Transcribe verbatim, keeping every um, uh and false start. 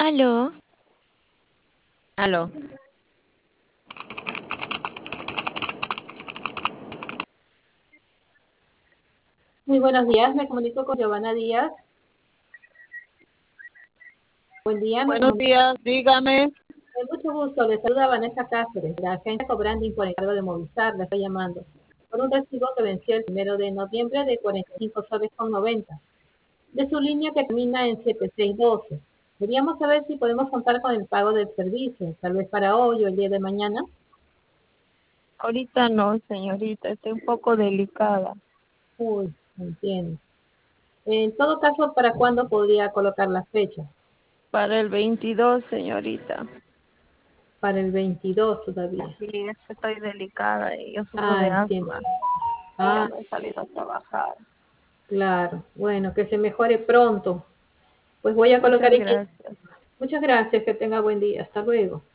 Aló, Aló. Muy buenos días, me comunico con Giovanna Díaz. Buen día, me Buenos comunico días, dígame. con mucho gusto. Le saluda Vanessa Cáceres, de la agencia Cobranding por encargo de Movistar. Le estoy llamando por un recibo que venció el primero de noviembre de cuarenta y cinco soles con noventa de su línea que termina en setenta y seis doce. Queríamos saber si podemos contar con el pago del servicio, tal vez para hoy o el día de mañana. Ahorita no, señorita, estoy un poco delicada. Uy, entiendo. En todo caso, ¿para cuándo podría colocar la fecha? Para el veintidós, señorita. Para el veintidós todavía. Sí, es que estoy delicada y yo sufro Ah, de entiendo. asma. Y ya Ah, no he salido a trabajar. claro, bueno, que se mejore pronto. Pues voy a colocar Muchas aquí. gracias. Muchas gracias, que tenga buen día. Hasta luego.